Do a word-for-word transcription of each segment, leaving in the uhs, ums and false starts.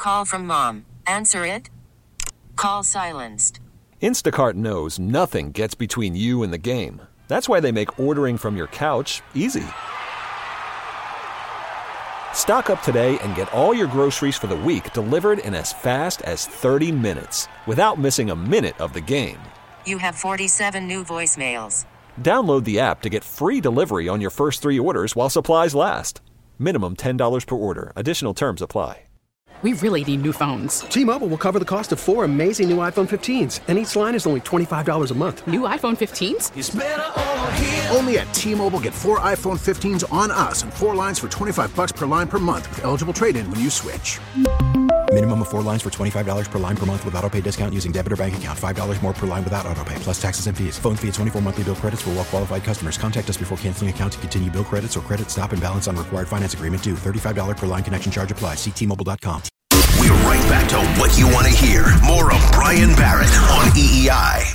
Call from mom. Answer it. Call silenced. Instacart knows nothing gets between you and the game. That's why they make ordering from your couch easy. Stock up today and get all your groceries for the week delivered in as fast as thirty minutes without missing a minute of the game. You have forty-seven new voicemails. Download the app to get free delivery on your first three orders while supplies last. Minimum ten dollars per order. Additional terms apply. We really need new phones. T-Mobile will cover the cost of four amazing new iPhone fifteens, and each line is only twenty-five dollars a month. New iPhone fifteens? It's better over here. Only at T-Mobile, get four iPhone fifteens on us and four lines for twenty-five bucks per line per month with eligible trade-in when you switch. Minimum of four lines for twenty-five dollars per line per month with autopay discount using debit or bank account. five dollars more per line without autopay, plus taxes and fees. Phone fee at twenty-four monthly bill credits for well-qualified customers. Contact us before canceling account to continue bill credits or credit stop and balance on required finance agreement due. thirty-five dollars per line connection charge applies. See T Mobile dot com. We're right back to what you want to hear. More of Brian Barrett on E E I.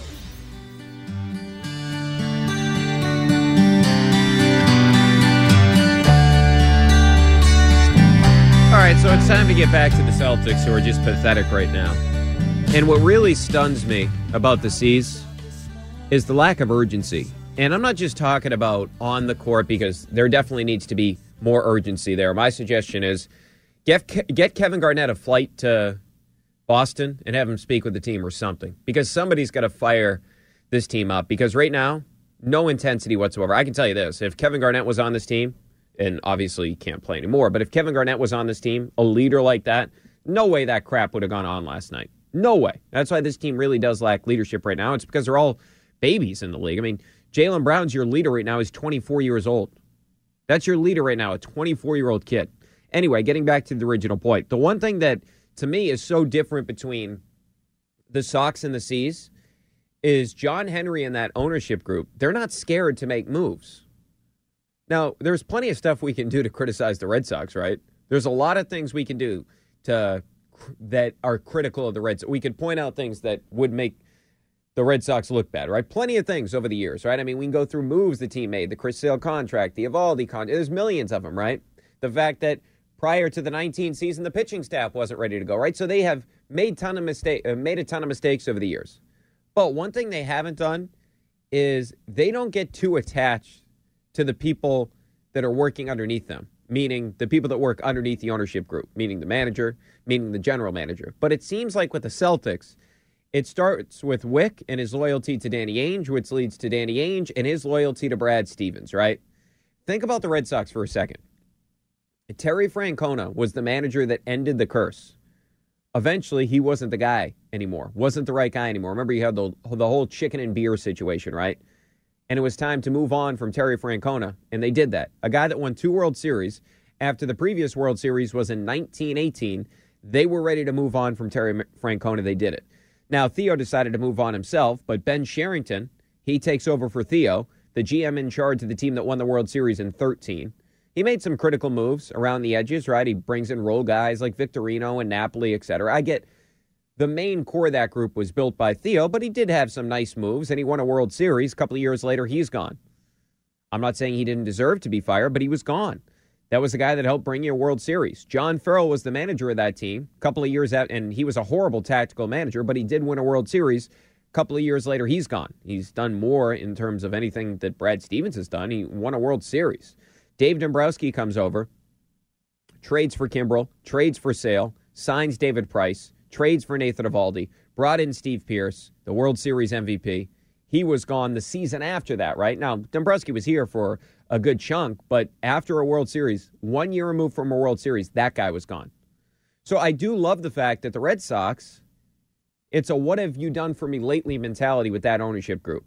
All right, so it's time to get back to the Celtics, who are just pathetic right now. And what really stuns me about the C's is the lack of urgency. And I'm not just talking about on the court, because there definitely needs to be more urgency there. My suggestion is get, get Kevin Garnett a flight to Boston and have him speak with the team or something, because somebody's got to fire this team up. Because right now, no intensity whatsoever. I can tell you this. If Kevin Garnett was on this team, and obviously he can't play anymore, but if Kevin Garnett was on this team, a leader like that, no way that crap would have gone on last night. No way. That's why this team really does lack leadership right now. It's because they're all babies in the league. I mean, Jaylen Brown's your leader right now. He's twenty-four years old. That's your leader right now, a twenty-four-year-old kid. Anyway, getting back to the original point, the one thing that, to me, is so different between the Sox and the C's is John Henry and that ownership group. They're not scared to make moves. Now, there's plenty of stuff we can do to criticize the Red Sox, right? There's a lot of things we can do to that are critical of the Red Sox. We could point out things that would make the Red Sox look bad, right? Plenty of things over the years, right? I mean, we can go through moves the team made, the Chris Sale contract, the Evaldi contract. There's millions of them, right? The fact that prior to the nineteen season, the pitching staff wasn't ready to go, right? So they have made ton of mistake, uh, made a ton of mistakes over the years. But one thing they haven't done is they don't get too attached to the people that are working underneath them, meaning the people that work underneath the ownership group, meaning the manager, meaning the general manager. But it seems like with the Celtics, it starts with Wick and his loyalty to Danny Ainge, which leads to Danny Ainge and his loyalty to Brad Stevens, right? Think about the Red Sox for a second. Terry Francona was the manager that ended the curse. Eventually, he wasn't the guy anymore, wasn't the right guy anymore. Remember, you had the, the whole chicken and beer situation, right? And it was time to move on from Terry Francona, and they did that. A guy that won two World Series after the previous World Series was in nineteen eighteen. They were ready to move on from Terry Francona. They did it. Now, Theo decided to move on himself, but Ben Sherrington, he takes over for Theo, the G M in charge of the team that won the World Series in thirteen. He made some critical moves around the edges, right? He brings in role guys like Victorino and Napoli, et cetera. I get the main core of that group was built by Theo, but he did have some nice moves, and he won a World Series. A couple of years later, he's gone. I'm not saying he didn't deserve to be fired, but he was gone. That was the guy that helped bring you a World Series. John Farrell was the manager of that team a couple of years out, and he was a horrible tactical manager, but he did win a World Series. A couple of years later, he's gone. He's done more in terms of anything that Brad Stevens has done. He won a World Series. Dave Dombrowski comes over, trades for Kimbrel, trades for Sale, signs David Price, trades for Nathan Evaldi, brought in Steve Pearce, the World Series M V P. He was gone the season after that, right? Now, Dombrowski was here for a good chunk, but after a World Series, one year removed from a World Series, that guy was gone. So I do love the fact that the Red Sox, it's a what have you done for me lately mentality with that ownership group.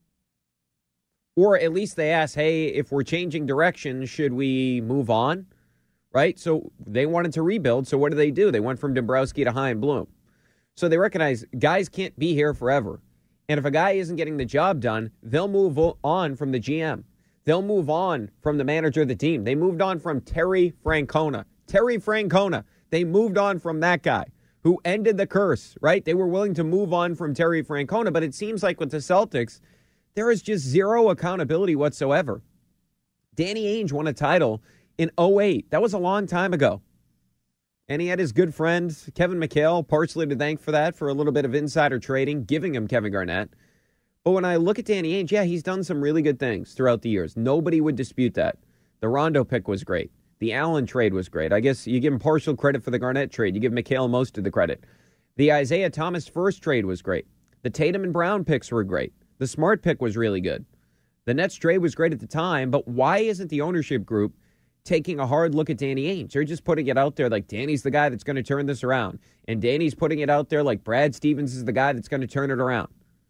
Or at least they ask, hey, if we're changing direction, should we move on? Right? So they wanted to rebuild. So what do they do? They went from Dombrowski to Chaim Bloom. So they recognize guys can't be here forever. And if a guy isn't getting the job done, they'll move on from the G M. They'll move on from the manager of the team. They moved on from Terry Francona. Terry Francona. They moved on from that guy who ended the curse, right? They were willing to move on from Terry Francona. But it seems like with the Celtics, there is just zero accountability whatsoever. Danny Ainge won a title in oh eight. That was a long time ago. And he had his good friend, Kevin McHale, partially to thank for that, for a little bit of insider trading, giving him Kevin Garnett. But when I look at Danny Ainge, yeah, he's done some really good things throughout the years. Nobody would dispute that. The Rondo pick was great. The Allen trade was great. I guess you give him partial credit for the Garnett trade. You give McHale most of the credit. The Isaiah Thomas first trade was great. The Tatum and Brown picks were great. The Smart pick was really good. The Nets trade was great at the time, but why isn't the ownership group taking a hard look at Danny Ainge? They're just putting it out there like Danny's the guy that's going to turn this around. And Danny's putting it out there like Brad Stevens is the guy that's going to turn it around.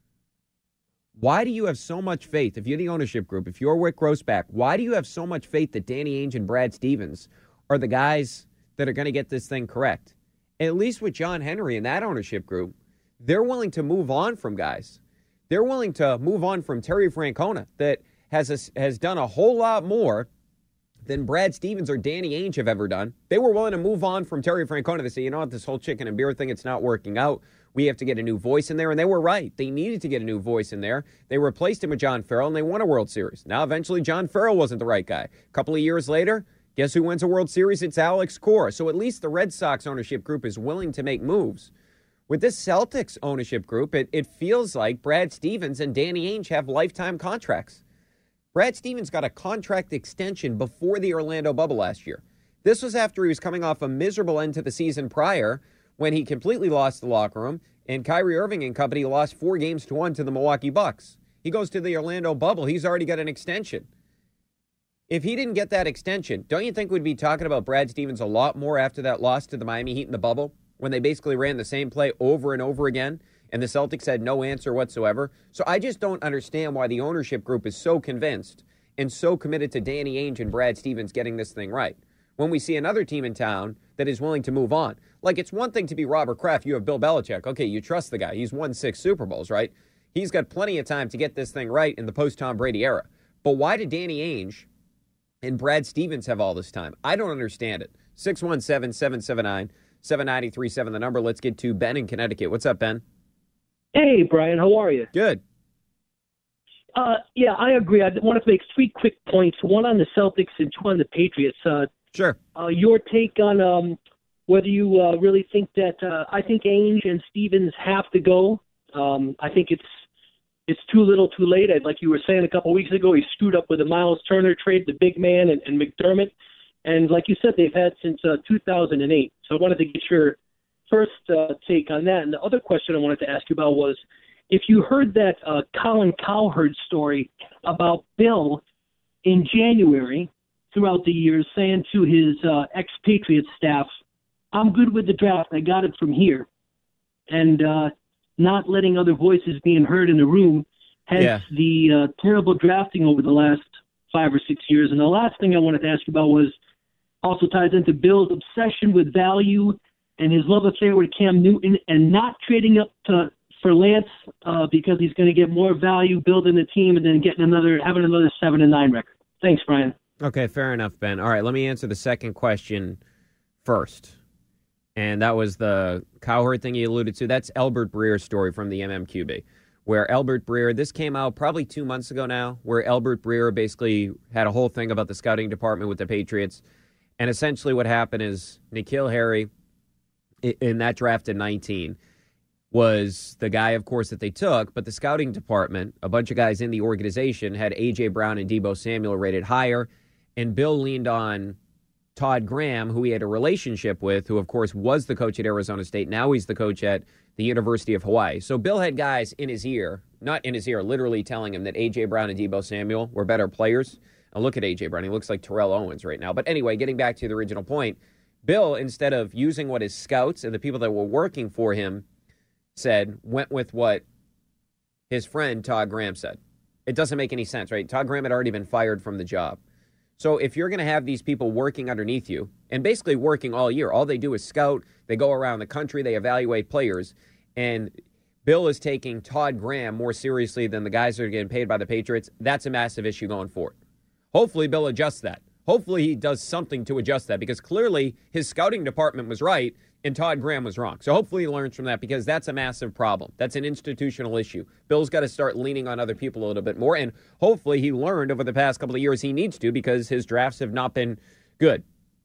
Why do you have so much faith, if you're the ownership group, if you're Rick Grossback, why do you have so much faith that Danny Ainge and Brad Stevens are the guys that are going to get this thing correct? At least with John Henry and that ownership group, they're willing to move on from guys. They're willing to move on from Terry Francona that has a, has done a whole lot more than Brad Stevens or Danny Ainge have ever done. They were willing to move on from Terry Francona. They say, you know what, this whole chicken and beer thing, it's not working out. We have to get a new voice in there. And they were right. They needed to get a new voice in there. They replaced him with John Farrell, and they won a World Series. Now, eventually, John Farrell wasn't the right guy. A couple of years later, guess who wins a World Series? It's Alex Cora. So at least the Red Sox ownership group is willing to make moves. With this Celtics ownership group, it, it feels like Brad Stevens and Danny Ainge have lifetime contracts. Brad Stevens got a contract extension before the Orlando bubble last year. This was after he was coming off a miserable end to the season prior when he completely lost the locker room and Kyrie Irving and company lost four games to one to the Milwaukee Bucks. He goes to the Orlando bubble. He's already got an extension. If he didn't get that extension, don't you think we'd be talking about Brad Stevens a lot more after that loss to the Miami Heat in the bubble when they basically ran the same play over and over again and the Celtics had no answer whatsoever? So I just don't understand why the ownership group is so convinced and so committed to Danny Ainge and Brad Stevens getting this thing right when we see another team in town that is willing to move on. Like, it's one thing to be Robert Kraft. You have Bill Belichick. Okay, you trust the guy. He's won six Super Bowls, right? He's got plenty of time to get this thing right in the post-Tom Brady era. But why did Danny Ainge and Brad Stevens have all this time? I don't understand it. six one seven, seven seven nine, seven nine three seven, the number. Let's get to Ben in Connecticut. What's up, Ben? Hey, Brian. How are you? Good. Uh, yeah, I agree. I want to make three quick points, one on the Celtics and two on the Patriots. Uh, sure. Uh, your take on um, whether you uh, really think that uh, – I think Ainge and Stevens have to go. Um, I think it's it's too little too late. Like you were saying a couple of weeks ago, he screwed up with the Miles Turner trade, the big man, and, and McDermott. And like you said, they've had since uh, two thousand eight. So I wanted to get your first uh, take on that. And the other question I wanted to ask you about was if you heard that uh, Colin Cowherd story about Bill in January throughout the years saying to his uh, expatriate staff, I'm good with the draft. I got it from here. And uh, not letting other voices being heard in the room, hence yeah. the uh, terrible drafting over the last five or six years. And the last thing I wanted to ask you about was also ties into Bill's obsession with value and his love affair with Cam Newton and not trading up to for Lance uh, because he's going to get more value building the team and then getting another having another seven and nine record. Thanks, Brian. Okay, fair enough, Ben. All right, let me answer the second question first. And that was the Cowherd thing you alluded to. That's Albert Breer's story from the M M Q B, where Albert Breer, this came out probably two months ago now, where Albert Breer basically had a whole thing about the scouting department with the Patriots. And essentially what happened is N'Keal Harry, in that draft in nineteen, was the guy, of course, that they took, but the scouting department, a bunch of guys in the organization, had A J. Brown and Deebo Samuel rated higher, and Bill leaned on Todd Graham, who he had a relationship with, who, of course, was the coach at Arizona State. Now he's the coach at the University of Hawaii. So Bill had guys in his ear, not in his ear, literally telling him that A J. Brown and Deebo Samuel were better players. Now look at A J. Brown. He looks like Terrell Owens right now. But anyway, getting back to the original point, Bill, instead of using what his scouts and the people that were working for him said, went with what his friend Todd Graham said. It doesn't make any sense, right? Todd Graham had already been fired from the job. So if you're going to have these people working underneath you, and basically working all year, all they do is scout, they go around the country, they evaluate players, and Bill is taking Todd Graham more seriously than the guys that are getting paid by the Patriots, that's a massive issue going forward. Hopefully Bill adjusts that. Hopefully he does something to adjust that, because clearly his scouting department was right and Todd Graham was wrong. So hopefully he learns from that, because that's a massive problem. That's an institutional issue. Bill's got to start leaning on other people a little bit more, and hopefully he learned over the past couple of years he needs to, because his drafts have not been good.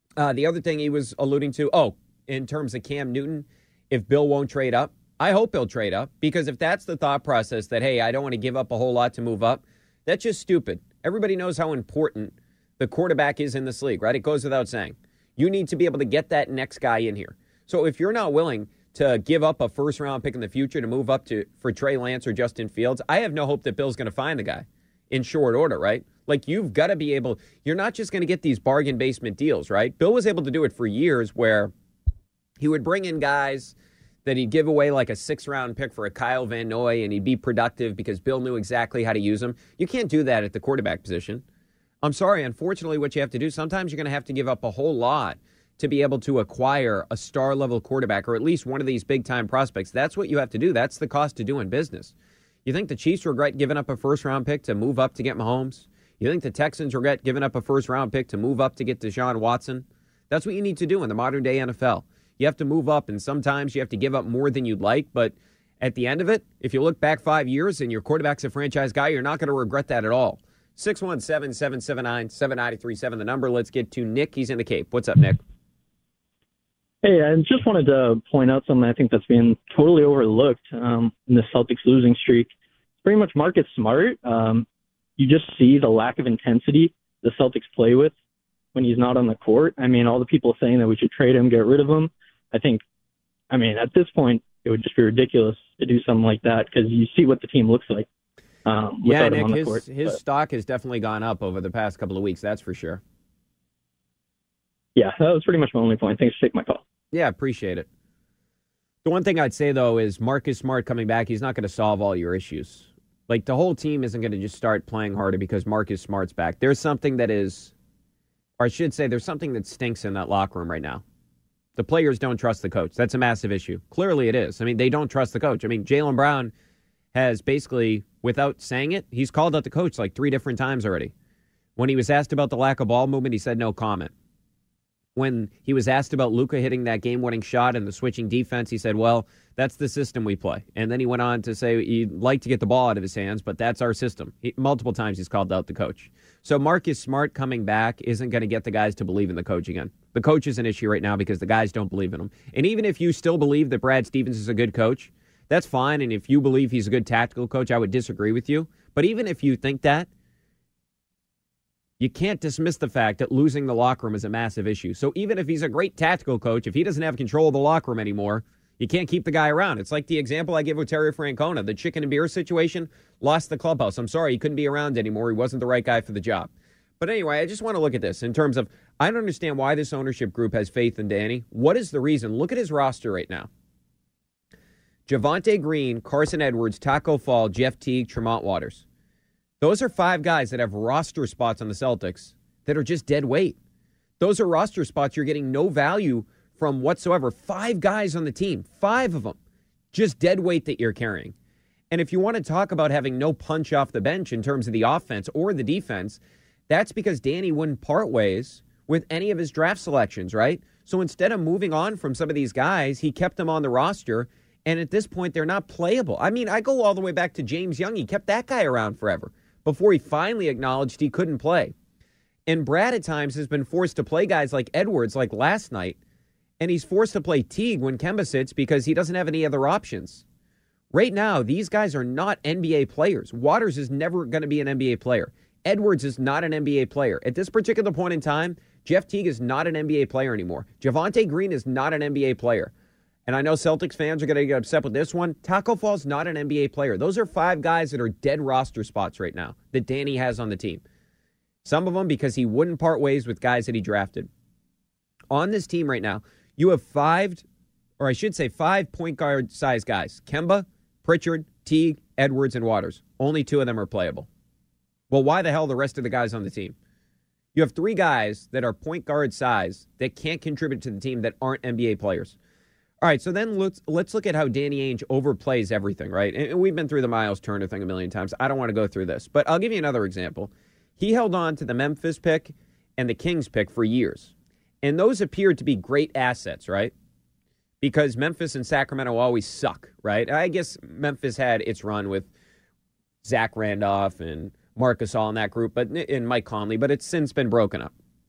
Uh, the other thing he was alluding to, oh, in terms of Cam Newton, if Bill won't trade up, I hope he'll trade up, because if that's the thought process that, hey, I don't want to give up a whole lot to move up, that's just stupid. Everybody knows how important the quarterback is in this league, right? It goes without saying. You need to be able to get that next guy in here. So if you're not willing to give up a first-round pick in the future to move up to for Trey Lance or Justin Fields, I have no hope that Bill's going to find the guy in short order, right? Like, you've got to be able, you're not just going to get these bargain basement deals, right? Bill was able to do it for years where he would bring in guys that he'd give away like a six-round pick for a Kyle Van Noy, and he'd be productive because Bill knew exactly how to use him. You can't do that at the quarterback position. I'm sorry, unfortunately, what you have to do, sometimes you're going to have to give up a whole lot to be able to acquire a star-level quarterback or at least one of these big-time prospects. That's what you have to do. That's the cost of doing business. You think the Chiefs regret giving up a first-round pick to move up to get Mahomes? You think the Texans regret giving up a first-round pick to move up to get Deshaun Watson? That's what you need to do in the modern-day N F L. You have to move up, and sometimes you have to give up more than you'd like, but at the end of it, if you look back five years and your quarterback's a franchise guy, you're not going to regret that at all. six one seven, seven seven nine, seven nine three seven, the number. Let's get to Nick. He's in the Cape. What's up, Nick? Hey, I just wanted to point out something I think that's being totally overlooked um, in the Celtics losing streak. It's pretty much Marcus Smart. Um, you just see the lack of intensity the Celtics play with when he's not on the court. I mean, all the people saying that we should trade him, get rid of him. I think, I mean, at this point, it would just be ridiculous to do something like that because you see what the team looks like. Um, yeah, Nick, him on the his, court, his but. stock has definitely gone up over the past couple of weeks, that's for sure. Yeah, that was pretty much my only point. Thanks for taking my call. Yeah, appreciate it. The one thing I'd say, though, is Marcus Smart coming back, he's not going to solve all your issues. Like, the whole team isn't going to just start playing harder because Marcus Smart's back. There's something that is, or I should say, there's something that stinks in that locker room right now. The players don't trust the coach. That's a massive issue. Clearly it is. I mean, they don't trust the coach. I mean, Jaylen Brown has basically, without saying it, he's called out the coach like three different times already. When he was asked about the lack of ball movement, he said no comment. When he was asked about Luka hitting that game-winning shot and the switching defense, he said, well, that's the system we play. And then he went on to say he'd like to get the ball out of his hands, but that's our system. He, multiple times he's called out the coach. So Marcus Smart coming back isn't going to get the guys to believe in the coach again. The coach is an issue right now because the guys don't believe in him. And even if you still believe that Brad Stevens is a good coach, that's fine. And if you believe he's a good tactical coach, I would disagree with you. But even if you think that, you can't dismiss the fact that losing the locker room is a massive issue. So even if he's a great tactical coach, if he doesn't have control of the locker room anymore, you can't keep the guy around. It's like the example I give with Terry Francona, the chicken and beer situation, lost the clubhouse. I'm sorry, he couldn't be around anymore. He wasn't the right guy for the job. But anyway, I just want to look at this in terms of, I don't understand why this ownership group has faith in Danny. What is the reason? Look at his roster right now. Javonte Green, Carson Edwards, Taco Fall, Jeff Teague, Tremont Waters. Those are five guys that have roster spots on the Celtics that are just dead weight. Those are roster spots you're getting no value from whatsoever. Five guys on the team, five of them, just dead weight that you're carrying. And if you want to talk about having no punch off the bench in terms of the offense or the defense, that's because Danny wouldn't part ways with any of his draft selections, right? So instead of moving on from some of these guys, he kept them on the roster. And at this point, they're not playable. I mean, I go all the way back to James Young. He kept that guy around forever before he finally acknowledged he couldn't play. And Brad at times has been forced to play guys like Edwards, like last night, and he's forced to play Teague when Kemba sits because he doesn't have any other options. Right now, these guys are not N B A players. Waters is never going to be an N B A player. Edwards is not an N B A player. At this particular point in time, Jeff Teague is not an N B A player anymore. Javonte Green is not an N B A player. And I know Celtics fans are going to get upset with this one. Taco Fall's not an N B A player. Those are five guys that are dead roster spots right now that Danny has on the team. Some of them because he wouldn't part ways with guys that he drafted. On this team right now, you have five, or I should say five point guard size guys. Kemba, Pritchard, Teague, Edwards, and Waters. Only two of them are playable. Well, why the hell the rest of the guys on the team? You have three guys that are point guard size that can't contribute to the team that aren't N B A players. All right, so then let's let's look at how Danny Ainge overplays everything, right? And we've been through the Miles Turner thing a million times. I don't want to go through this, but I'll give you another example. He held on to the Memphis pick and the Kings pick for years, and those appeared to be great assets, right? Because Memphis and Sacramento always suck, right? I guess Memphis had its run with Zach Randolph and Marc Gasol in that group, but and Mike Conley, but it's since been broken up.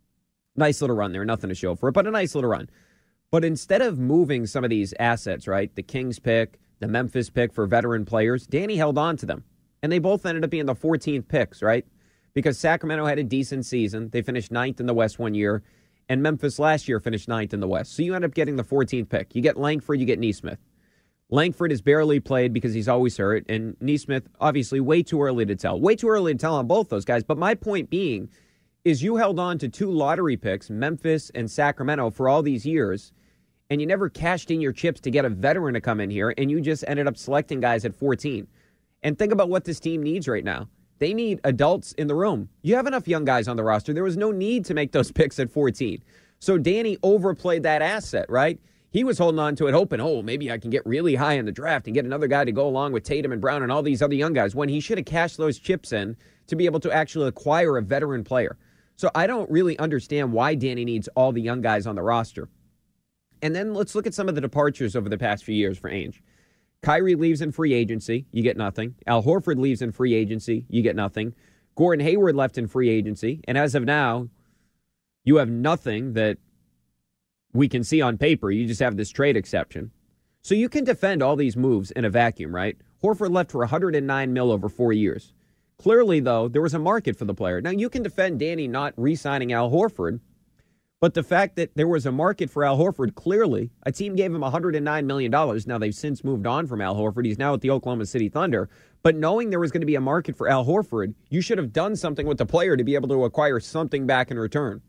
Nice little run there. Nothing to show for it, but a nice little run. But instead of moving some of these assets, right, the Kings pick, the Memphis pick for veteran players, Danny held on to them. And they both ended up being the fourteenth picks, right? Because Sacramento had a decent season. They finished ninth in the West one year. And Memphis last year finished ninth in the West. So you end up getting the fourteenth pick. You get Langford, you get Nesmith. Langford has barely played because he's always hurt. And Nesmith, obviously, way too early to tell. Way too early to tell on both those guys. But my point being is you held on to two lottery picks, Memphis and Sacramento, for all these years. And you never cashed in your chips to get a veteran to come in here. And you just ended up selecting guys at fourteen. And think about what this team needs right now. They need adults in the room. You have enough young guys on the roster. There was no need to make those picks at fourteen. So Danny overplayed that asset, right? He was holding on to it, hoping, oh, maybe I can get really high in the draft and get another guy to go along with Tatum and Brown and all these other young guys, when he should have cashed those chips in to be able to actually acquire a veteran player. So I don't really understand why Danny needs all the young guys on the roster. And then let's look at some of the departures over the past few years for Ainge. Kyrie leaves in free agency, you get nothing. Al Horford leaves in free agency, you get nothing. Gordon Hayward left in free agency, and as of now, you have nothing that we can see on paper. You just have this trade exception. So you can defend all these moves in a vacuum, right? Horford left for one hundred nine mil over four years. Clearly, though, there was a market for the player. Now, you can defend Danny not re-signing Al Horford, but the fact that there was a market for Al Horford, clearly, a team gave him one hundred nine million dollars. Now, they've since moved on from Al Horford. He's now at the Oklahoma City Thunder. But knowing there was going to be a market for Al Horford, you should have done something with the player to be able to acquire something back in return.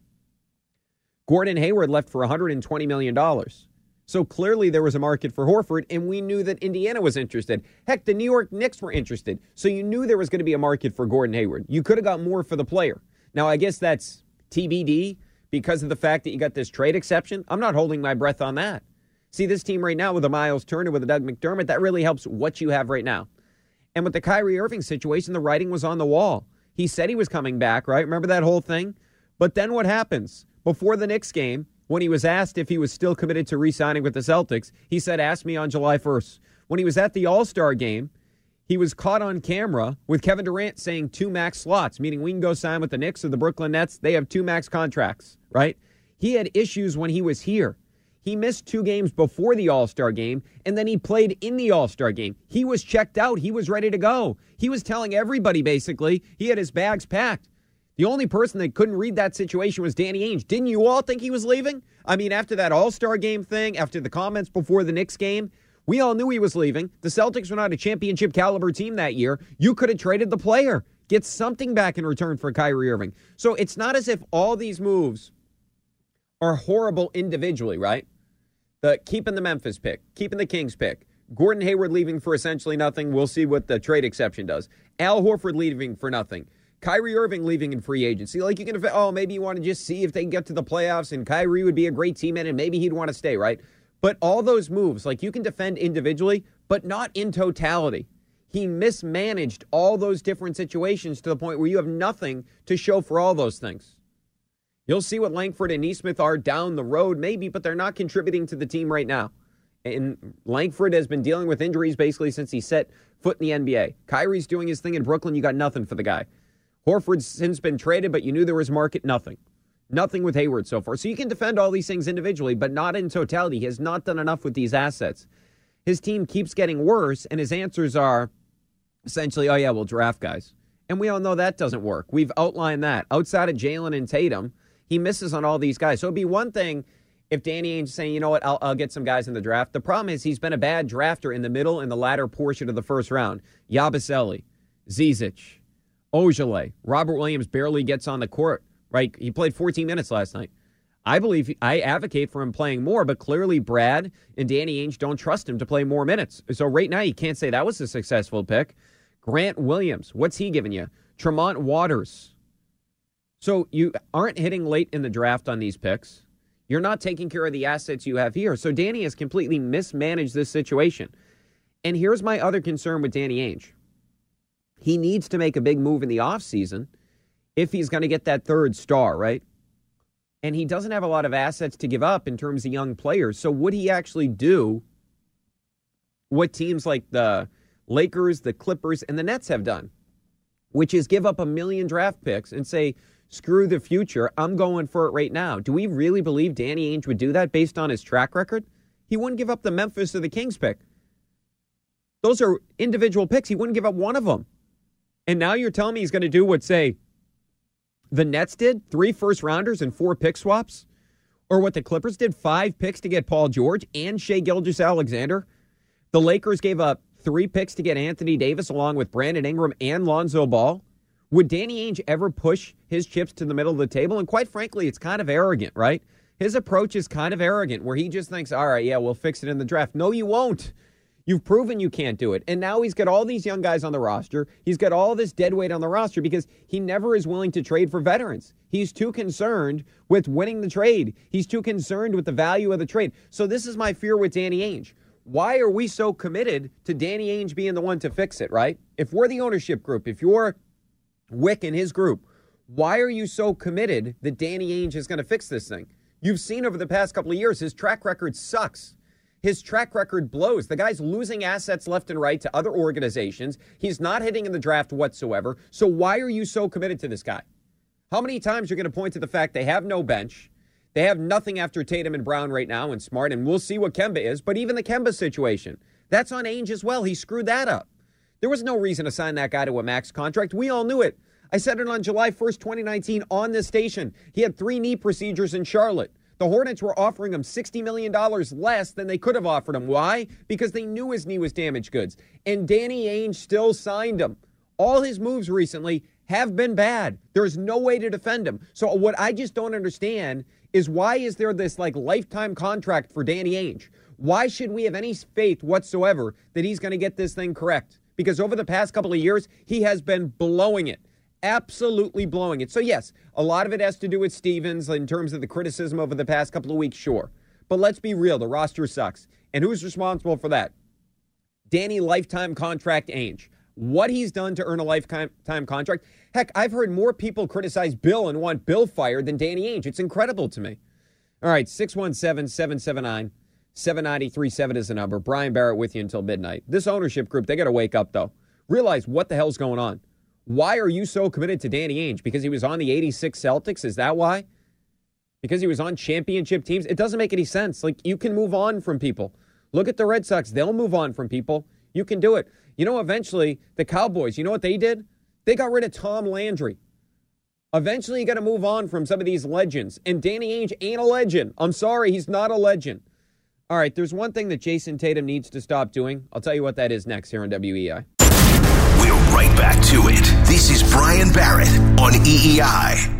Gordon Hayward left for one hundred twenty million dollars. So clearly there was a market for Horford, and we knew that Indiana was interested. Heck, the New York Knicks were interested. So you knew there was going to be a market for Gordon Hayward. You could have got more for the player. Now, I guess that's T B D because of the fact that you got this trade exception. I'm not holding my breath on that. See, this team right now with a Miles Turner, with a Doug McDermott, that really helps what you have right now. And with the Kyrie Irving situation, the writing was on the wall. He said he was coming back, right? Remember that whole thing? But then what happens? Before the Knicks game, when he was asked if he was still committed to re-signing with the Celtics, he said, ask me on July first. When he was at the All-Star game, he was caught on camera with Kevin Durant saying two max slots, meaning we can go sign with the Knicks or the Brooklyn Nets. They have two max contracts, right? He had issues when he was here. He missed two games before the All-Star game, and then he played in the All-Star game. He was checked out. He was ready to go. He was telling everybody, basically, he had his bags packed. The only person that couldn't read that situation was Danny Ainge. Didn't you all think he was leaving? I mean, after that All-Star game thing, after the comments before the Knicks game, we all knew he was leaving. The Celtics were not a championship caliber team that year. You could have traded the player. Get something back in return for Kyrie Irving. So it's not as if all these moves are horrible individually, right? The keeping the Memphis pick, keeping the Kings pick, Gordon Hayward leaving for essentially nothing. We'll see what the trade exception does. Al Horford leaving for nothing. Kyrie Irving leaving in free agency. Like you can, oh, maybe you want to just see if they can get to the playoffs and Kyrie would be a great teammate and maybe he'd want to stay, right? But all those moves, like you can defend individually, but not in totality. He mismanaged all those different situations to the point where you have nothing to show for all those things. You'll see what Langford and Nesmith are down the road, maybe, but they're not contributing to the team right now. And Langford has been dealing with injuries basically since he set foot in the N B A. Kyrie's doing his thing in Brooklyn. You got nothing for the guy. Horford's since been traded, but you knew there was market. Nothing. Nothing with Hayward so far. So you can defend all these things individually, but not in totality. He has not done enough with these assets. His team keeps getting worse, and his answers are essentially, oh, yeah, we'll draft guys. And we all know that doesn't work. We've outlined that. Outside of Jalen and Tatum, he misses on all these guys. So it'd be one thing if Danny Ainge is saying, you know what, I'll, I'll get some guys in the draft. The problem is he's been a bad drafter in the middle and the latter portion of the first round. Yabusele, Zizic, Ojale, Robert Williams barely gets on the court, right? He played fourteen minutes last night. I believe I advocate for him playing more, but clearly Brad and Danny Ainge don't trust him to play more minutes. So right now you can't say that was a successful pick. Grant Williams, what's he giving you? Tremont Waters. So you aren't hitting late in the draft on these picks. You're not taking care of the assets you have here. So Danny has completely mismanaged this situation. And here's my other concern with Danny Ainge. He needs to make a big move in the offseason if he's going to get that third star, right? And he doesn't have a lot of assets to give up in terms of young players. So would he actually do what teams like the Lakers, the Clippers, and the Nets have done, which is give up a million draft picks and say, screw the future. I'm going for it right now. Do we really believe Danny Ainge would do that based on his track record? He wouldn't give up the Memphis or the Kings pick. Those are individual picks. He wouldn't give up one of them. And now you're telling me he's going to do what, say, the Nets did? Three first-rounders and four pick swaps? Or what the Clippers did? Five picks to get Paul George and Shai Gilgeous-Alexander? The Lakers gave up three picks to get Anthony Davis along with Brandon Ingram and Lonzo Ball. Would Danny Ainge ever push his chips to the middle of the table? And quite frankly, it's kind of arrogant, right? His approach is kind of arrogant where he just thinks, all right, yeah, we'll fix it in the draft. No, you won't. You've proven you can't do it. And now he's got all these young guys on the roster. He's got all this dead weight on the roster because he never is willing to trade for veterans. He's too concerned with winning the trade. He's too concerned with the value of the trade. So this is my fear with Danny Ainge. Why are we so committed to Danny Ainge being the one to fix it, right? If we're the ownership group, if you're Wick and his group, why are you so committed that Danny Ainge is going to fix this thing? You've seen over the past couple of years, his track record sucks. His track record blows. The guy's losing assets left and right to other organizations. He's not hitting in the draft whatsoever. So why are you so committed to this guy? How many times you're going to point to the fact they have no bench? They have nothing after Tatum and Brown right now and Smart, and we'll see what Kemba is. But even the Kemba situation, that's on Ainge as well. He screwed that up. There was no reason to sign that guy to a max contract. We all knew it. I said it on July first, twenty nineteen on this station. He had three knee procedures in Charlotte. The Hornets were offering him sixty million dollars less than they could have offered him. Why? Because they knew his knee was damaged goods. And Danny Ainge still signed him. All his moves recently have been bad. There's no way to defend him. So what I just don't understand is why is there this like lifetime contract for Danny Ainge? Why should we have any faith whatsoever that he's going to get this thing correct? Because over the past couple of years, he has been blowing it. Absolutely blowing it. So, yes, a lot of it has to do with Stevens in terms of the criticism over the past couple of weeks, sure. But let's be real. The roster sucks. And who's responsible for that? Danny lifetime contract Ainge. What he's done to earn a lifetime contract. Heck, I've heard more people criticize Bill and want Bill fired than Danny Ainge. It's incredible to me. All right, six one seven, seven seven nine, seven nine three seven is the number. Brian Barrett with you until midnight. This ownership group, they got to wake up, though. Realize what the hell's going on. Why are you so committed to Danny Ainge? Because he was on the eighty-six Celtics? Is that why? Because he was on championship teams? It doesn't make any sense. Like, you can move on from people. Look at the Red Sox. They'll move on from people. You can do it. You know, eventually, the Cowboys, you know what they did? They got rid of Tom Landry. Eventually, you got to move on from some of these legends. And Danny Ainge ain't a legend. I'm sorry, he's not a legend. All right, there's one thing that Jason Tatum needs to stop doing. I'll tell you what that is next here on W E I. We're right back to it. This is Brian Barrett on E E I.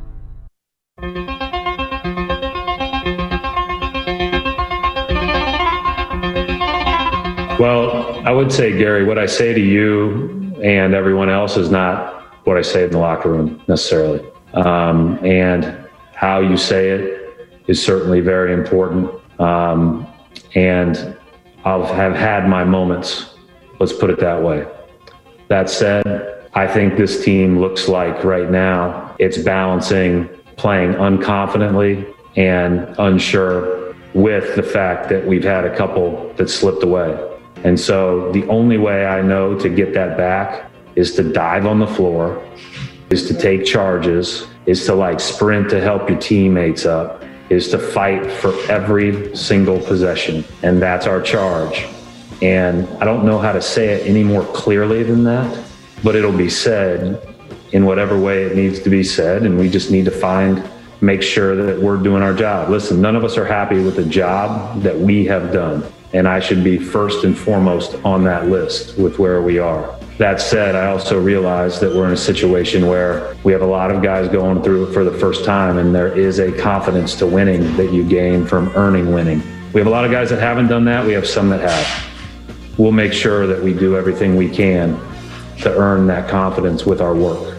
Well, I would say, Gary, what I say to you and everyone else is not what I say in the locker room necessarily. Um, and how you say it is certainly very important. Um, and I'll have had my moments. Let's put it that way. That said, I think this team looks like right now it's balancing playing unconfidently and unsure with the fact that we've had a couple that slipped away. And so the only way I know to get that back is to dive on the floor, is to take charges, is to like sprint to help your teammates up, is to fight for every single possession. And that's our charge. And I don't know how to say it any more clearly than that, but it'll be said in whatever way it needs to be said. And we just need to find, make sure that we're doing our job. Listen, none of us are happy with the job that we have done. And I should be first and foremost on that list with where we are. That said, I also realize that we're in a situation where we have a lot of guys going through it for the first time, and there is a confidence to winning that you gain from earning winning. We have a lot of guys that haven't done that. We have some that have. We'll make sure that we do everything we can to earn that confidence with our work.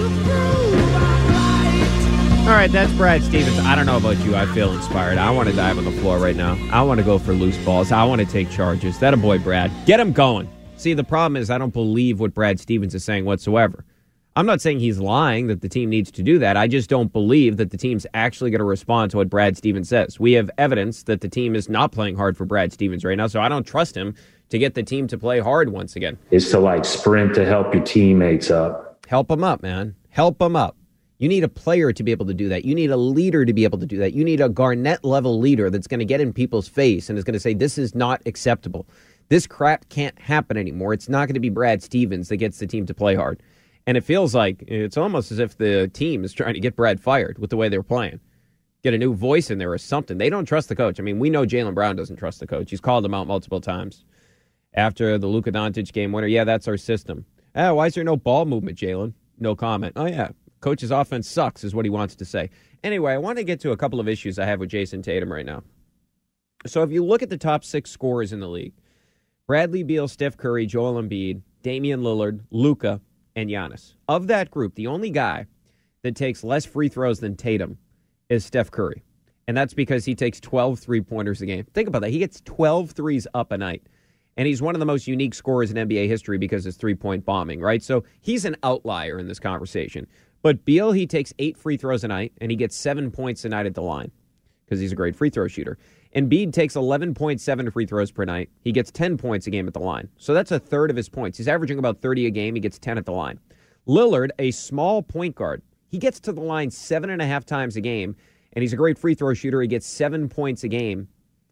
All right, that's Brad Stevens. I don't know about you. I feel inspired. I want to dive on the floor right now. I want to go for loose balls. I want to take charges. That a boy, Brad. Get him going. See, the problem is I don't believe what Brad Stevens is saying whatsoever. I'm not saying he's lying that the team needs to do that. I just don't believe that the team's actually going to respond to what Brad Stevens says. We have evidence that the team is not playing hard for Brad Stevens right now, so I don't trust him to get the team to play hard once again. Is to like sprint to help your teammates up. Help them up, man. Help them up. You need a player to be able to do that. You need a leader to be able to do that. You need a Garnett-level leader that's going to get in people's face and is going to say, this is not acceptable. This crap can't happen anymore. It's not going to be Brad Stevens that gets the team to play hard. And it feels like it's almost as if the team is trying to get Brad fired with the way they're playing. Get a new voice in there or something. They don't trust the coach. I mean, we know Jaylen Brown doesn't trust the coach. He's called him out multiple times. After the Luka Doncic game winner, yeah, that's our system. Oh, why is there no ball movement, Jaylen? No comment. Oh, yeah. Coach's offense sucks is what he wants to say. Anyway, I want to get to a couple of issues I have with Jason Tatum right now. So if you look at the top six scorers in the league, Bradley Beal, Steph Curry, Joel Embiid, Damian Lillard, Luka, and Giannis. Of that group, the only guy that takes less free throws than Tatum is Steph Curry. And that's because he takes twelve three-pointers a game. Think about that. He gets twelve threes up a night. And he's one of the most unique scorers in N B A history because of his three-point bombing, right? So he's an outlier in this conversation. But Beal, he takes eight free throws a night, and he gets seven points a night at the line because he's a great free throw shooter. Embiid takes eleven point seven free throws per night. He gets ten points a game at the line. So that's a third of his points. He's averaging about thirty a game. He gets ten at the line. Lillard, a small point guard, he gets to the line seven and a half times a game, and he's a great free throw shooter. He gets seven points a game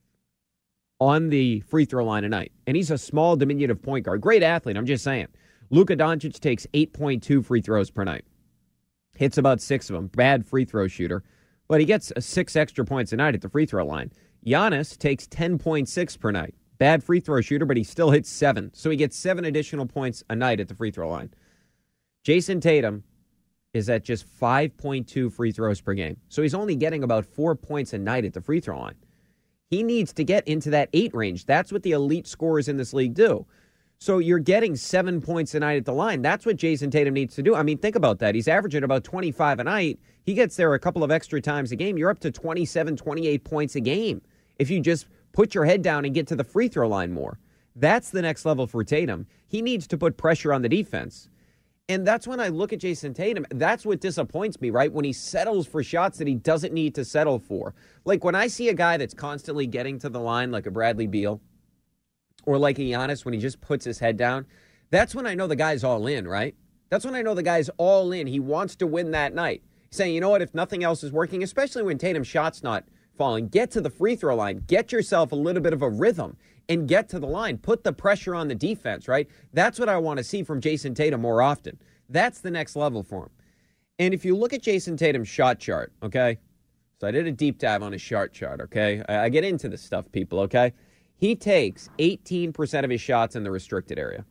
on the free throw line a night. And he's a small, diminutive point guard. Great athlete, I'm just saying. Luka Doncic takes eight point two free throws per night. Hits about six of them. Bad free throw shooter. But he gets six extra points a night at the free throw line. Giannis takes ten point six per night. Bad free throw shooter, but he still hits seven. So he gets seven additional points a night at the free throw line. Jason Tatum is at just five point two free throws per game. So he's only getting about four points a night at the free throw line. He needs to get into that eight range. That's what the elite scorers in this league do. So you're getting seven points a night at the line. That's what Jason Tatum needs to do. I mean, think about that. He's averaging about twenty-five a night. He gets there a couple of extra times a game. You're up to twenty-seven, twenty-eight points a game if you just put your head down and get to the free throw line more. That's the next level for Tatum. He needs to put pressure on the defense. And that's when I look at Jason Tatum, that's what disappoints me, right? When he settles for shots that he doesn't need to settle for. Like when I see a guy that's constantly getting to the line like a Bradley Beal, or like a Giannis when he just puts his head down, that's when I know the guy's all in, right? That's when I know the guy's all in. He wants to win that night. He's saying, you know what, if nothing else is working, especially when Tatum's shot's not falling, get to the free throw line. Get yourself a little bit of a rhythm and get to the line. Put the pressure on the defense, right? That's what I want to see from Jason Tatum more often. That's the next level for him. And if you look at Jason Tatum's shot chart, okay? So I did a deep dive on his shot chart, okay? I, I get into this stuff, people, okay? He takes eighteen percent of his shots in the restricted area,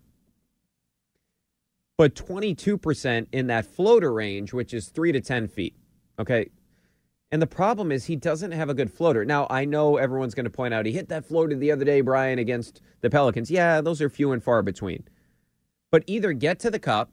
but twenty-two percent in that floater range, which is three to ten feet, okay? And the problem is he doesn't have a good floater. Now, I know everyone's going to point out he hit that floater the other day, Brian, against the Pelicans. Yeah, those are few and far between. But either get to the cup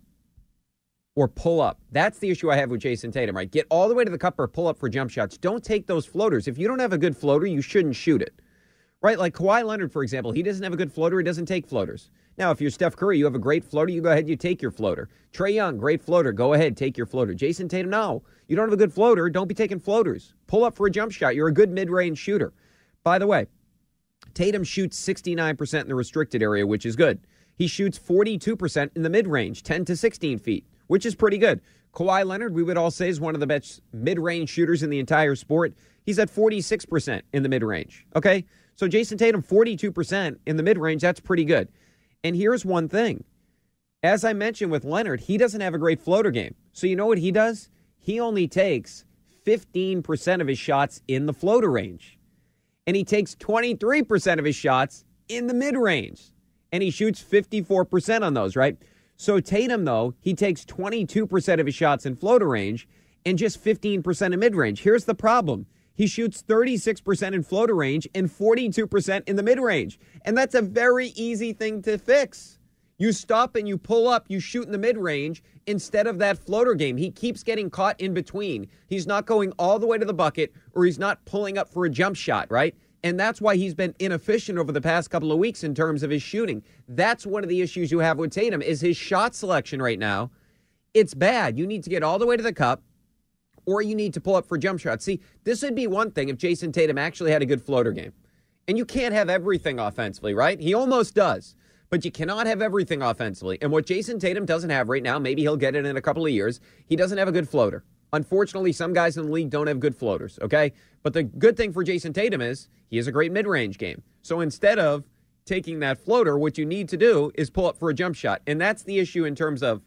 or pull up. That's the issue I have with Jason Tatum, right? Get all the way to the cup or pull up for jump shots. Don't take those floaters. If you don't have a good floater, you shouldn't shoot it. Right, like Kawhi Leonard, for example, he doesn't have a good floater. He doesn't take floaters. Now, if you're Steph Curry, you have a great floater, you go ahead, you take your floater. Trae Young, great floater. Go ahead, take your floater. Jason Tatum, no. You don't have a good floater. Don't be taking floaters. Pull up for a jump shot. You're a good mid-range shooter. By the way, Tatum shoots sixty-nine percent in the restricted area, which is good. He shoots forty-two percent in the mid-range, ten to sixteen feet, which is pretty good. Kawhi Leonard, we would all say, is one of the best mid-range shooters in the entire sport. He's at forty-six percent in the mid-range, okay? So Jason Tatum, forty-two percent in the mid-range, that's pretty good. And here's one thing. As I mentioned with Leonard, he doesn't have a great floater game. So you know what he does? He only takes fifteen percent of his shots in the floater range. And he takes twenty-three percent of his shots in the mid-range. And he shoots fifty-four percent on those, right? So Tatum, though, he takes twenty-two percent of his shots in floater range and just fifteen percent in mid-range. Here's the problem. He shoots thirty-six percent in floater range and forty-two percent in the mid-range. And that's a very easy thing to fix. You stop and you pull up, you shoot in the mid-range instead of that floater game. He keeps getting caught in between. He's not going all the way to the bucket or he's not pulling up for a jump shot, right? And that's why he's been inefficient over the past couple of weeks in terms of his shooting. That's one of the issues you have with Tatum is his shot selection right now. It's bad. You need to get all the way to the cup, or you need to pull up for jump shots. See, this would be one thing if Jason Tatum actually had a good floater game. And you can't have everything offensively, right? He almost does. But you cannot have everything offensively. And what Jason Tatum doesn't have right now, maybe he'll get it in a couple of years, he doesn't have a good floater. Unfortunately, some guys in the league don't have good floaters, okay? But the good thing for Jason Tatum is he has a great mid-range game. So instead of taking that floater, what you need to do is pull up for a jump shot. And that's the issue in terms of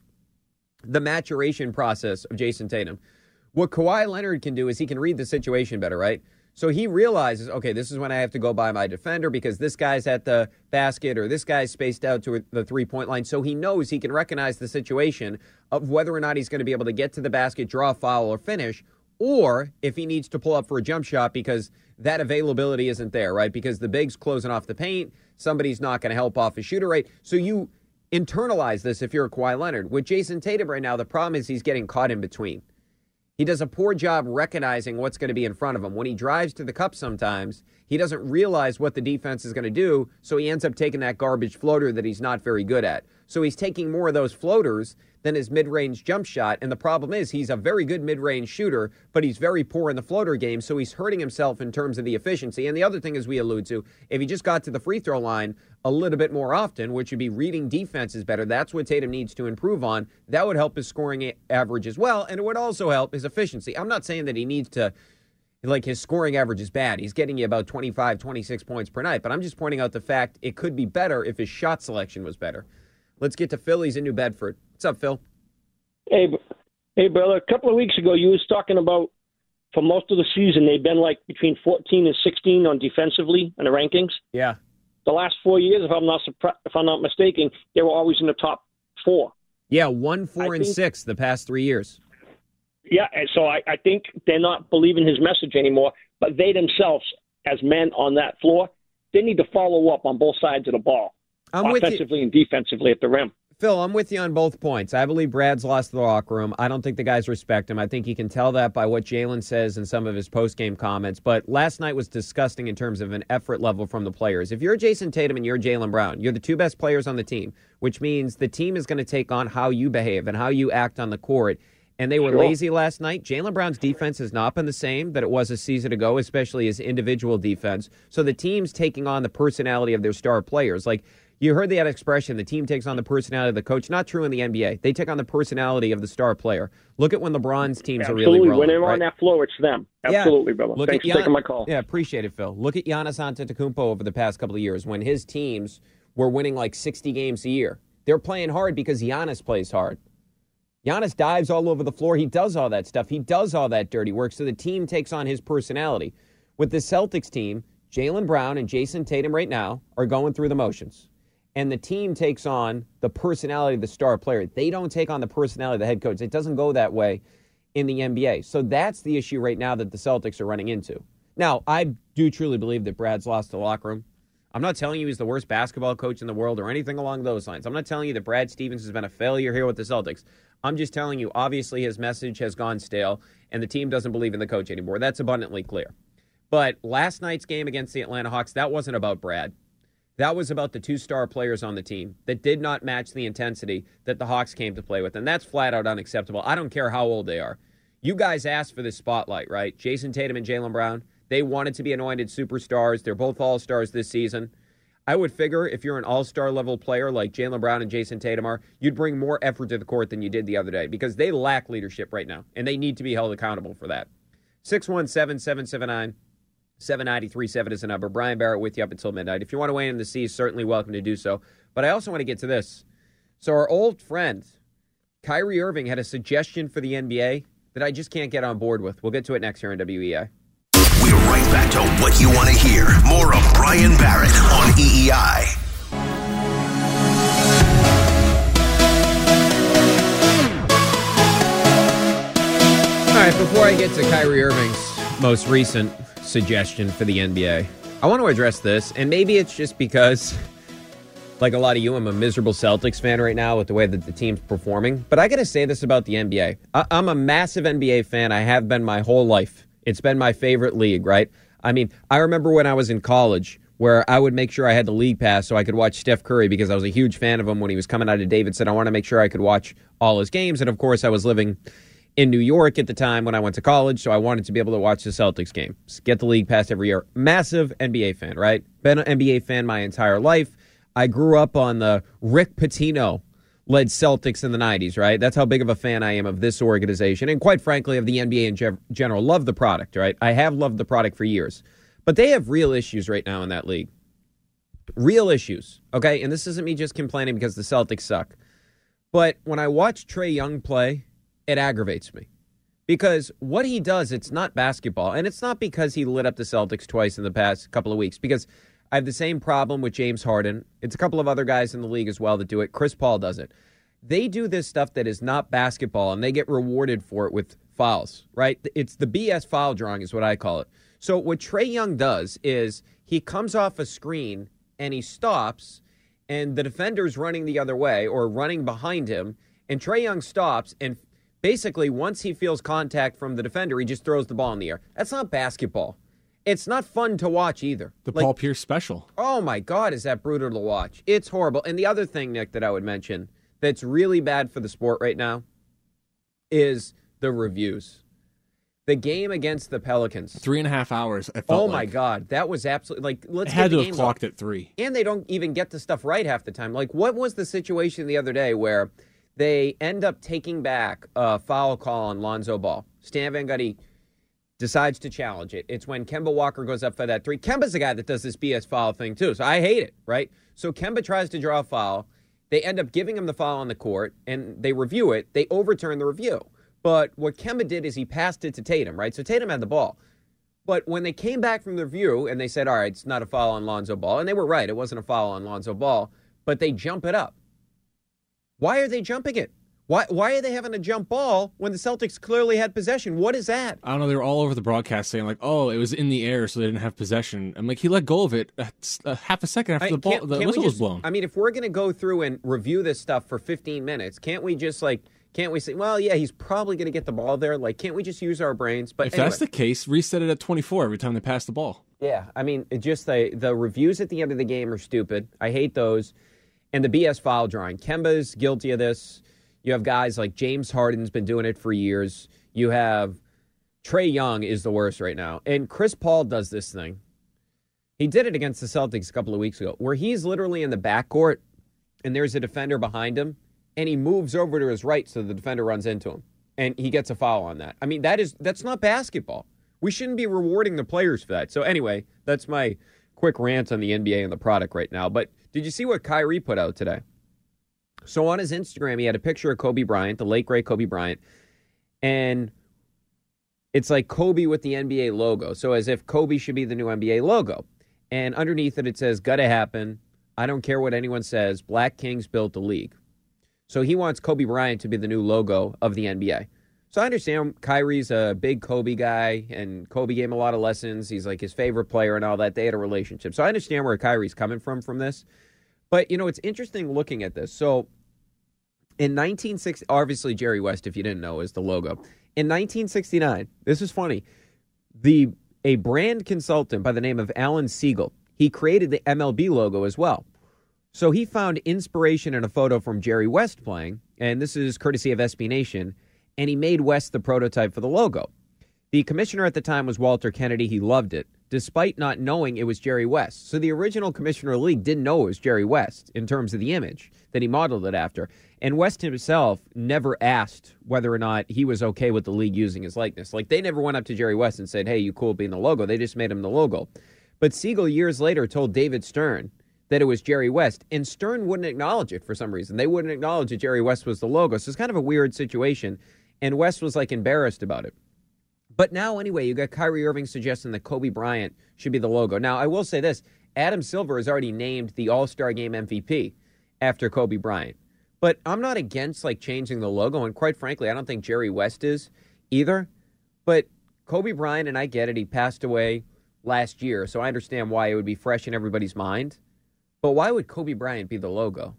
the maturation process of Jason Tatum. What Kawhi Leonard can do is he can read the situation better, right? So he realizes, okay, this is when I have to go by my defender because this guy's at the basket or this guy's spaced out to the three-point line. So he knows he can recognize the situation of whether or not he's going to be able to get to the basket, draw a foul, or finish, or if he needs to pull up for a jump shot because that availability isn't there, right? Because the big's closing off the paint, somebody's not going to help off a shooter, right? So you internalize this if you're a Kawhi Leonard. With Jason Tatum right now, the problem is he's getting caught in between. He does a poor job recognizing what's going to be in front of him. When he drives to the cup sometimes, he doesn't realize what the defense is going to do, so he ends up taking that garbage floater that he's not very good at. So he's taking more of those floaters than his mid-range jump shot, and the problem is he's a very good mid-range shooter, but he's very poor in the floater game, so he's hurting himself in terms of the efficiency. And the other thing, as we allude to, if he just got to the free throw line a little bit more often, which would be reading defenses better, that's what Tatum needs to improve on. That would help his scoring average as well, and it would also help his efficiency. I'm not saying that he needs to, like his scoring average is bad. He's getting you about twenty-five, twenty-six points per night, but I'm just pointing out the fact it could be better if his shot selection was better. Let's get to Phillies in New Bedford. What's up, Phil? Hey, hey, brother. A couple of weeks ago, you was talking about for most of the season they've been like between fourteen and sixteen on defensively in the rankings. Yeah. The last four years, if I'm not surpri- if I'm not mistaken, they were always in the top four. Yeah, one, four, I and think, six the past three years. Yeah, and so I, I think they're not believing his message anymore. But they themselves, as men on that floor, they need to follow up on both sides of the ball, I'm offensively with and defensively at the rim. Phil, I'm with you on both points. I believe Brad's lost the locker room. I don't think the guys respect him. I think you can tell that by what Jalen says in some of his post-game comments. But last night was disgusting in terms of an effort level from the players. If you're Jason Tatum and you're Jaylen Brown, you're the two best players on the team, which means the team is going to take on how you behave and how you act on the court. And they were Sure. lazy last night. Jaylen Brown's defense has not been the same that it was a season ago, especially his individual defense. So the team's taking on the personality of their star players. Like, you heard that expression, the team takes on the personality of the coach. Not true in the N B A. They take on the personality of the star player. Look at when LeBron's teams Absolutely. are really rolling. When they're right? on that floor, it's them. Absolutely, yeah. brother. Look Thanks at for taking Gian- my call. Yeah, appreciate it, Phil. Look at Giannis Antetokounmpo over the past couple of years when his teams were winning like sixty games a year. They're playing hard because Giannis plays hard. Giannis dives all over the floor. He does all that stuff. He does all that dirty work, so the team takes on his personality. With the Celtics team, Jaylen Brown and Jason Tatum right now are going through the motions. And the team takes on the personality of the star player. They don't take on the personality of the head coach. It doesn't go that way in the N B A. So that's the issue right now that the Celtics are running into. Now, I do truly believe that Brad's lost the locker room. I'm not telling you he's the worst basketball coach in the world or anything along those lines. I'm not telling you that Brad Stevens has been a failure here with the Celtics. I'm just telling you, obviously, his message has gone stale, and the team doesn't believe in the coach anymore. That's abundantly clear. But last night's game against the Atlanta Hawks, that wasn't about Brad. That was about the two star players on the team that did not match the intensity that the Hawks came to play with, and that's flat out unacceptable. I don't care how old they are. You guys asked for this spotlight, right? Jason Tatum and Jaylen Brown, they wanted to be anointed superstars. They're both all-stars this season. I would figure if you're an all-star level player like Jaylen Brown and Jason Tatum are, you'd bring more effort to the court than you did the other day because they lack leadership right now, and they need to be held accountable for that. six one seven, seven seven nine, seven nine three seven is the number. Brian Barrett with you up until midnight. If you want to weigh in the C's, certainly welcome to do so. But I also want to get to this. So our old friend, Kyrie Irving, had a suggestion for the N B A that I just can't get on board with. We'll get to it next here on W E I. We're right back to what you want to hear. More of Brian Barrett on E E I. All right, before I get to Kyrie Irving's most recent suggestion for the N B A, I want to address this, and maybe it's just because, like a lot of you, I'm a miserable Celtics fan right now with the way that the team's performing, but I got to say this about the N B A. I- I'm a massive N B A fan. I have been my whole life. It's been my favorite league, right? I mean, I remember when I was in college where I would make sure I had the league pass so I could watch Steph Curry because I was a huge fan of him when he was coming out of Davidson. I want to make sure I could watch all his games, and of course I was living in New York at the time when I went to college, so I wanted to be able to watch the Celtics game. Get the league pass every year. Massive N B A fan, right? Been an N B A fan my entire life. I grew up on the Rick Pitino led Celtics in the nineties, right? That's how big of a fan I am of this organization. And quite frankly, of the N B A in ge- general. Love the product, right? I have loved the product for years. But they have real issues right now in that league. Real issues, okay? And this isn't me just complaining because the Celtics suck. But when I watch Trae Young play, it aggravates me. Because what he does, it's not basketball. And it's not because he lit up the Celtics twice in the past couple of weeks. Because I have the same problem with James Harden. It's a couple of other guys in the league as well that do it. Chris Paul does it. They do this stuff that is not basketball, and they get rewarded for it with fouls, right? It's the B S foul drawing is what I call it. So what Trae Young does is he comes off a screen, and he stops, and the defender's running the other way or running behind him, and Trae Young stops, and basically once he feels contact from the defender, he just throws the ball in the air. That's not basketball. It's not fun to watch either. The like, Paul Pierce special. Oh, my God, is that brutal to watch. It's horrible. And the other thing, Nick, that I would mention that's really bad for the sport right now is the reviews. The game against the Pelicans. Three and a half hours, I felt Oh, like. my God. That was absolutely, like, let's it had get the to have games clocked off. at three. And they don't even get the stuff right half the time. Like, what was the situation the other day where they end up taking back a foul call on Lonzo Ball? Stan Van Gundy decides to challenge it. It's when Kemba Walker goes up for that three. Kemba's the guy that does this B S foul thing, too, so I hate it, right? So Kemba tries to draw a foul. They end up giving him the foul on the court, and they review it. They overturn the review. But what Kemba did is he passed it to Tatum, right? So Tatum had the ball. But when they came back from the review and they said, all right, it's not a foul on Lonzo Ball, and they were right, it wasn't a foul on Lonzo Ball, but they jump it up. Why are they jumping it? Why why are they having a jump ball when the Celtics clearly had possession? What is that? I don't know. They were all over the broadcast saying, like, oh, it was in the air, so they didn't have possession. I'm like, he let go of it a, a half a second after I, the ball, can't- the can't we whistle was just- blown. I mean, if we're going to go through and review this stuff for fifteen minutes, can't we just, like, can't we say, well, yeah, he's probably going to get the ball there. Like, can't we just use our brains? But if anyway. that's the case, reset it at twenty-four every time they pass the ball. Yeah, I mean, it just the the reviews at the end of the game are stupid. I hate those. And the B S foul drawing. Kemba's guilty of this. You have guys like James Harden's been doing it for years. You have Trae Young is the worst right now. And Chris Paul does this thing. He did it against the Celtics a couple of weeks ago, where he's literally in the backcourt, and there's a defender behind him, and he moves over to his right so the defender runs into him, and he gets a foul on that. I mean, that is that's not basketball. We shouldn't be rewarding the players for that. So anyway, that's my quick rant on the N B A and the product right now. But did you see what Kyrie put out today? So on his Instagram, he had a picture of Kobe Bryant, the late, great Kobe Bryant, and it's like Kobe with the N B A logo. So as if Kobe should be the new N B A logo. And underneath it, it says, gotta happen. I don't care what anyone says. Black Kings built the league. So he wants Kobe Bryant to be the new logo of the N B A. So I understand Kyrie's a big Kobe guy, and Kobe gave him a lot of lessons. He's like his favorite player and all that. They had a relationship. So I understand where Kyrie's coming from from this. But, you know, it's interesting looking at this. So in nineteen sixty, obviously Jerry West, if you didn't know, is the logo. In nineteen sixty-nine, this is funny, the a brand consultant by the name of Alan Siegel, he created the M L B logo as well. So he found inspiration in a photo from Jerry West playing, and this is courtesy of S B Nation, and he made West the prototype for the logo. The commissioner at the time was Walter Kennedy. He loved it, despite not knowing it was Jerry West. So the original commissioner of the league didn't know it was Jerry West in terms of the image that he modeled it after. And West himself never asked whether or not he was okay with the league using his likeness. Like, they never went up to Jerry West and said, hey, you cool being the logo. They just made him the logo. But Siegel years later told David Stern that it was Jerry West, and Stern wouldn't acknowledge it for some reason. They wouldn't acknowledge that Jerry West was the logo. So it's kind of a weird situation, and West was, like, embarrassed about it. But now, anyway, you got Kyrie Irving suggesting that Kobe Bryant should be the logo. Now, I will say this. Adam Silver has already named the All-Star Game M V P after Kobe Bryant. But I'm not against, like, changing the logo, and quite frankly, I don't think Jerry West is either. But Kobe Bryant, and I get it, he passed away last year, so I understand why it would be fresh in everybody's mind. But why would Kobe Bryant be the logo?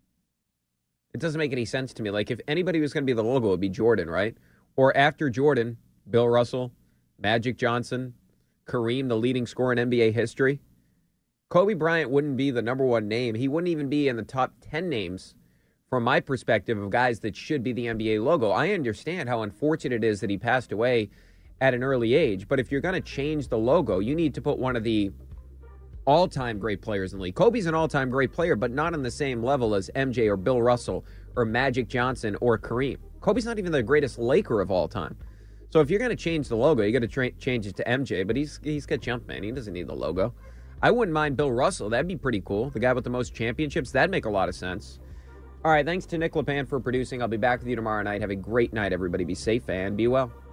It doesn't make any sense to me. Like, if anybody was going to be the logo, it would be Jordan, right? Or after Jordan, Bill Russell, Magic Johnson, Kareem, the leading scorer in N B A history. Kobe Bryant wouldn't be the number one name. He wouldn't even be in the top ten names from my perspective of guys that should be the N B A logo. I understand how unfortunate it is that he passed away at an early age, but if you're going to change the logo, you need to put one of the all-time great players in the league. Kobe's an all-time great player, but not on the same level as M J or Bill Russell or Magic Johnson or Kareem. Kobe's not even the greatest Laker of all time. So if you're going to change the logo, you got to tra- change it to M J, but he's he's got Jumpman. He doesn't need the logo. I wouldn't mind Bill Russell. That'd be pretty cool. The guy with the most championships. That'd make a lot of sense. All right, thanks to Nick LePan for producing. I'll be back with you tomorrow night. Have a great night, everybody. Be safe and be well.